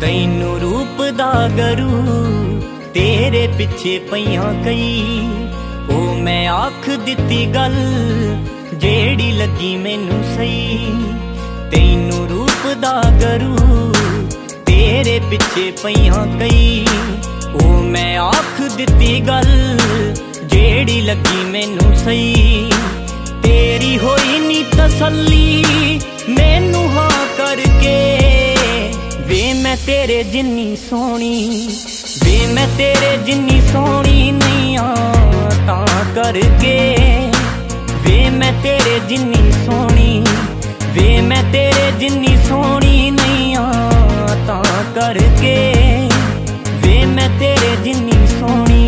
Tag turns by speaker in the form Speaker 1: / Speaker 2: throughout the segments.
Speaker 1: तैनू रूप दा गरू तेरे पिछे पईयां कई ओ मैं आख दित्ती गल जेड़ी लगी मैनू सही। तैनू रूप दा गरू तेरे पिछे पईयां कई ओ मैं आख दित्ती गल जेड़ी लगी मैनू सही। तेरी होई नी तसल्ली मैनू हाँ करके वे मैं तेरे जिन्नी सोहनी वे मैं तेरे जिन्नी सोहनी नहीं आ तां करके वे मैं तेरे जिन्नी सोहनी वे मैं तेरे जिन्नी सोहनी नहीं आ तां करके वे मैं तेरे जिन्नी सोहनी।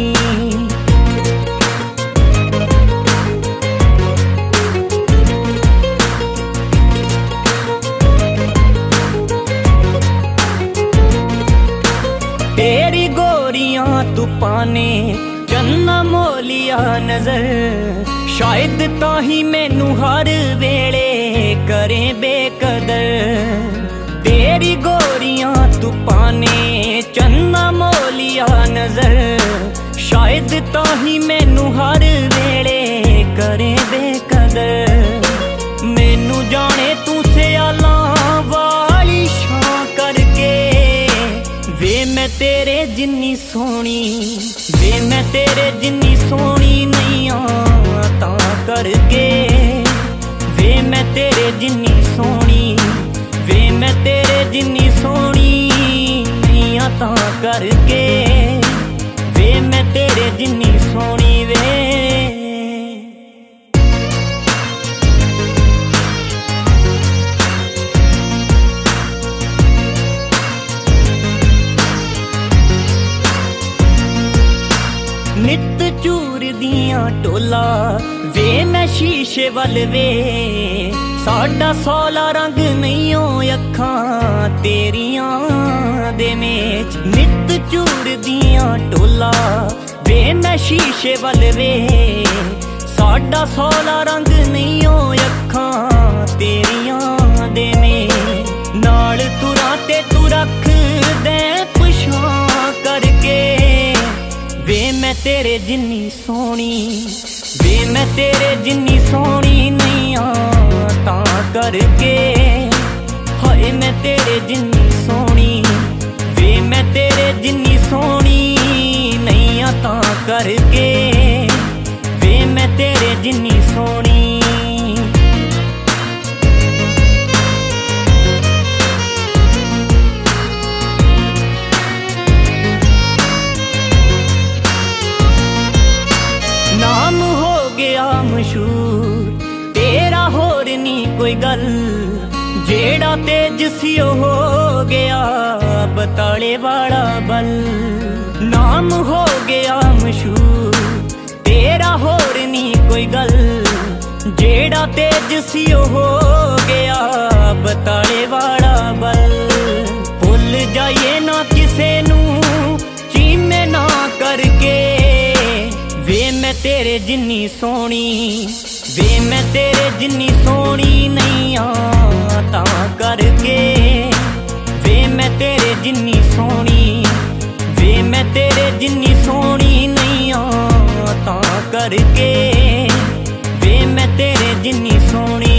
Speaker 1: तेरी गोरियां तुप्पां ने चन्ना मोलिया नजर शायद ताही मैनू हर वेले करें बेकदर। तेरी गोरियां तुप्पां ने चन्ना मोलिया नजर शायद ताही मैनू हर वेले करें बेकदर। मैनू जाने तू सियालां वाली शां करके वे मैं तेरे जिन्नी सोहनी वे मैं तेरे जिन्नी सोहनी नहीं आ तां करके वे मैं तेरे जिन्नी सोहनी वे मैं तेरे जिन्नी सोहनी नहीं आ तां करके वे मैं तेरे जिन्नी सोहनी वे। नित चूर दियां टोला वे मैं शीशे वल वे साडा सौला रंग नहीं हो अखां तेरियां दे मेच। नित चूर दियां टोला वे मैं शीशे वल वे साडा सौला रंग नहीं हो अखां तेरियां दे मेच। नाल तुरां ते तू रख दे पछां करके वे मैं तेरे जिन्नी सोहनी वे मैं तेरे जिन्नी सोहनी नहीं आ तां करके हाय मैं तेरे जिन्नी सोहनी वे मैं तेरे जिन्नी सोहनी नहीं आ तां करके वे मैं तेरे जिन्नी सोहनी। नाम हो गया मशहूर तेरा होर नी कोई गल जेड़ा तेज सी हो गया बताले वाला बल। नाम हो गया मशहूर तेरा होर नी कोई गल जेड़ा तेज सी हो गया बताले वाला बल। भुल जाइए ना किसे नू चीमे ना करके वे मैं तेरे जिन्नी सोहनी वे मैं तेरे जिन्नी सोहनी नहीं आ तां करके वे मैं तेरे जिन्नी सोहनी वे मैं तेरे जिन्नी सोहनी नहीं आ तां करके वे मैं तेरे जिन्नी सोहनी।